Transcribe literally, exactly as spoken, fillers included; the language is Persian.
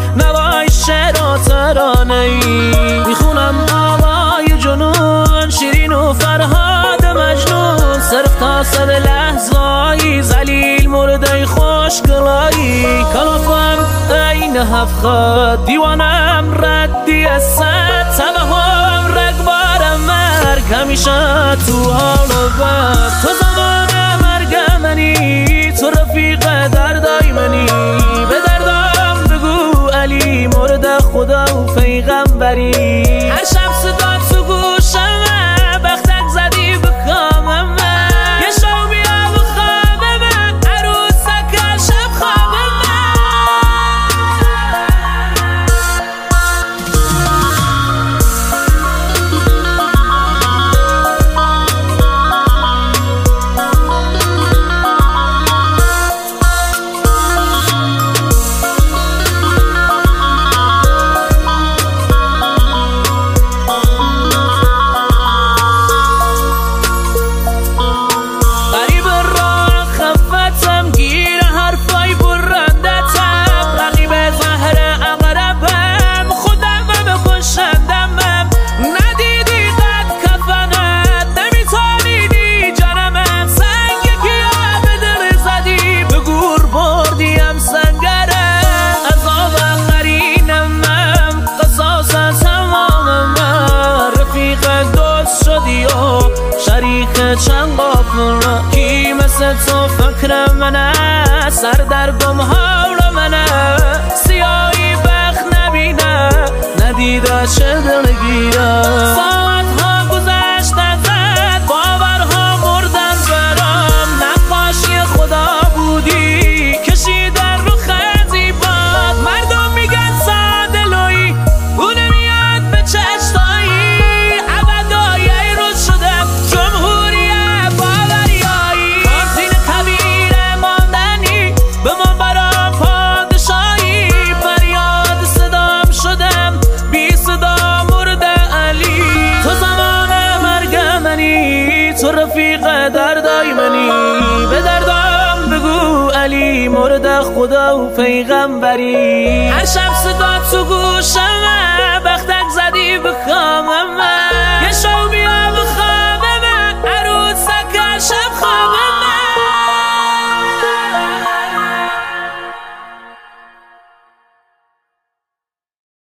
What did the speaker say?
نوای شعر و ترانه ای میخونم آوای جنون شیرین و فرهاد مجنون صرف تا سر لحظایی زلیل مرده خوشگلایی کلافم این هفخد دیوانم ردی از صد تبهم رگبارم مرگ همیشه تو حال و بد تو زمان مرگ منی تو رفیق دردای منی به دردم بگو علی مرد خدا و پیغمبری هر شب صدا تو گوشمه بختک زدی به کامم یه شو بیا به خوابم عروسک شب خوابم چند قافل کی مثل تو فکر منه سر در گم حال منه سیاهی بخت نبینه ندیده چه دلگیره ساعتها گذشت ازت باورها مردن برام نقاشی خدا بودی کشیدن رو خزی باد مردم میگن ساده لوی اون میاد به چشتایی عبدای رو شدم جمهور تو رفیق دردای منی به دردم بگو علی مرد خدا و پیغمبری هر شب صدا تو گوشمه بختک زدی به کامم